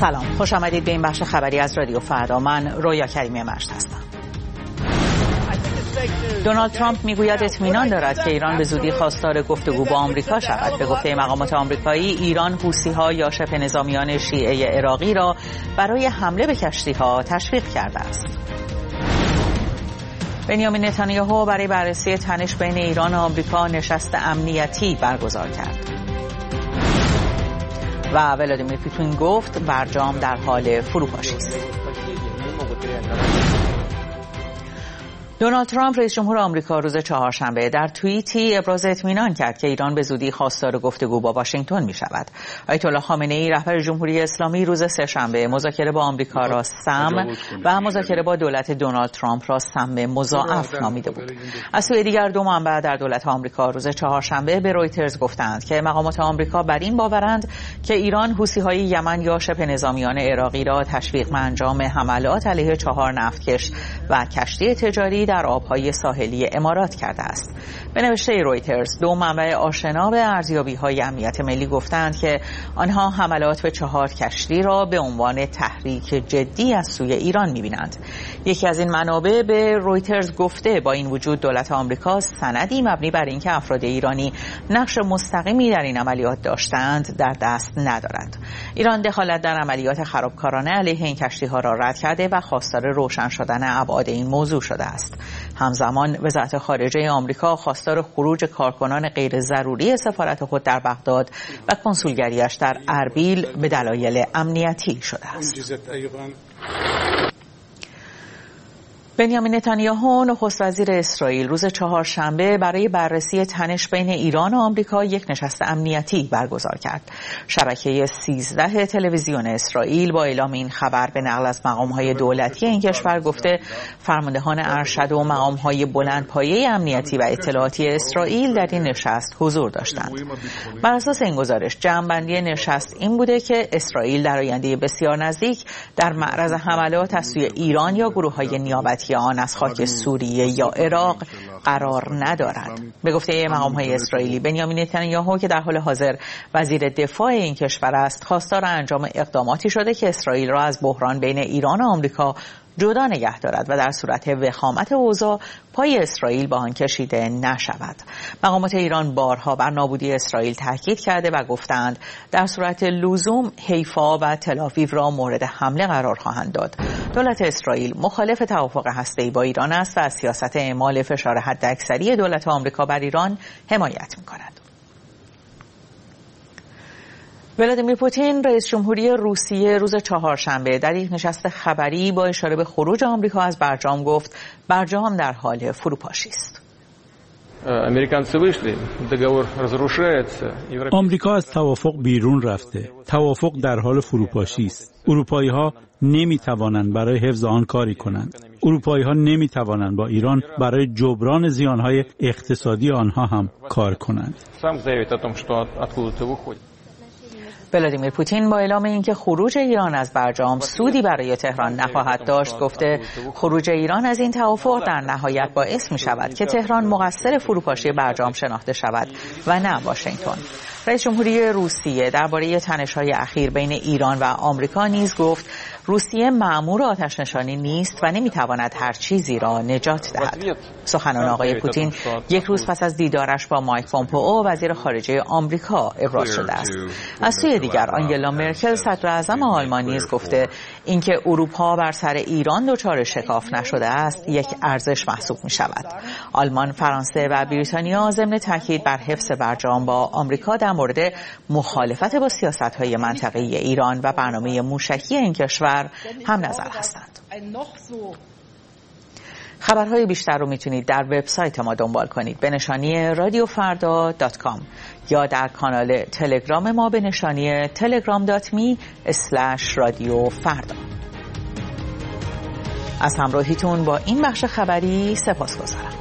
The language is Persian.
سلام، خوش آمدید به این بخش خبری از رادیو فردا. من رویا کریمی مجد هستم. دونالد ترامپ میگوید اطمینان دارد که ایران به زودی خواستار گفتگو با آمریکا شود. به گفته مقامات آمریکایی، ایران حوثی‌ها یا شبه نظامیان شیعه عراقی را برای حمله به کشتی‌ها تشویق کرده است. بنیامین نتانیاهو برای بررسی تنش بین ایران و آمریکا نشست امنیتی برگزار کرد. و ولادیمیر پوتین گفت برجام در حال فروپاشی است. دونالد ترامپ رئیس جمهور آمریکا روز چهارشنبه در توییتی ابراز اطمینان کرد که ایران به زودی خواستار گفتگو با واشنگتن می شود. آیت الله خامنه‌ای رهبر جمهوری اسلامی روز سه‌شنبه مذاکره با آمریکا را سم و مذاکره با دولت دونالد ترامپ را سم مضاعف نامیده بود. از سوی دیگر دو منبع در دولت آمریکا روز چهارشنبه به رویترز گفتند که مقامات آمریکا بر این باورند که ایران حوثی‌های یمن یا شبه نظامیان عراقی را تشویق به انجام حملات علیه 4 نفتکش و کشتی تجاری در آبهای ساحلی امارات کرده است. به نوشته رویترز، دو منبع آشنا به ارزیابی‌های امنیت ملی گفتند که آنها حملات به 4 کشتی را به عنوان تحریک جدی از سوی ایران می‌بینند. یکی از این منابع به رویترز گفته با این وجود دولت آمریکا سندی مبنی بر اینکه افراد ایرانی نقش مستقیمی در این عملیات داشتند در دست ندارد. ایران دخالت در عملیات خرابکارانه علیه این کشتی‌ها را رد کرده و خواستار روشن شدن ابعاد این موضوع شده است. همزمان وزارت خارجه آمریکا خواستار خروج کارکنان غیر ضروری سفارت خود در بغداد و کنسولگریش در اربیل به دلایل امنیتی شده است. بنیامین نتانیاهو نخست وزیر اسرائیل روز چهارشنبه برای بررسی تنش بین ایران و آمریکا یک نشست امنیتی برگزار کرد. شبکه 13 تلویزیون اسرائیل با اعلام این خبر به نقل از مقام‌های دولتی این کشور گفته فرماندهان ارشد و مقام‌های بلندپایه امنیتی و اطلاعاتی اسرائیل در این نشست حضور داشتند. بر اساس این گزارش جمع‌بندی نشست این بوده که اسرائیل در آینده بسیار نزدیک در معرض حملات از سوی ایران یا گروه‌های نیابتی آن از خاک سوریه یا عراق قرار ندارد. به گفته مقام‌های اسرائیلی، بنیامین نتانیاهو که در حال حاضر وزیر دفاع این کشور است، خواستار انجام اقداماتی شده که اسرائیل را از بحران بین ایران و آمریکا جدا نگه دارد و در صورت وخامت اوضاع پای اسرائیل با آن کشیده نشود. مقامات ایران بارها بر نابودی اسرائیل تاکید کرده و گفتند در صورت لزوم حیفا و تل‌آویو را مورد حمله قرار خواهند داد. دولت اسرائیل مخالف توافق هسته‌ای با ایران است و از سیاست اعمال فشار حداکثری دولت آمریکا بر ایران حمایت می‌کند. ولادیمیر پوتین رئیس جمهوری روسیه روز چهارشنبه در یک نشست خبری با اشاره به خروج آمریکا از برجام گفت برجام در حال فروپاشی است. آمریکا از توافق بیرون رفته. توافق در حال فروپاشی است. اروپایی‌ها نمی‌توانند برای حفظ آن کاری کنند. اروپایی‌ها نمی‌توانند با ایران برای جبران زیان‌های اقتصادی آنها هم کار کنند. ولادیمیر پوتین با اعلام اینکه خروج ایران از برجام سودی برای تهران نخواهد داشت گفته خروج ایران از این توافق در نهایت باعث می شود که تهران مقصر فروپاشی برجام شناخته شود و نه واشنگتن. رئیس جمهوری روسیه درباره تنش‌های اخیر بین ایران و آمریکا نیز گفت روسیه مأمور آتش‌نشانی نیست و نمی‌تواند هر چیزی را نجات دهد. سخنان آقای پوتین یک روز پس از دیدارش با مایک پومپئو وزیر خارجه آمریکا ابراز شده است. از سوی دیگر آنگلا مرکل صدراعظم آلمان نیز گفته اینکه اروپا بر سر ایران دچار شکاف نشده است یک ارزش محسوب می‌شود. آلمان، فرانسه و بریتانیا ضمن تاکید بر حفظ برجام با آمریکا در مورد مخالفت با سیاست‌های منطقه‌ای ایران و برنامه موشکی این کشور هم نظر هستند. خبرهای بیشتر رو میتونید در وبسایت ما دنبال کنید به نشانی radiofarda.com یا در کانال تلگرام ما به نشانی telegram.me/radiofarda. از همراهیتون با این بخش خبری سپاسگزارم.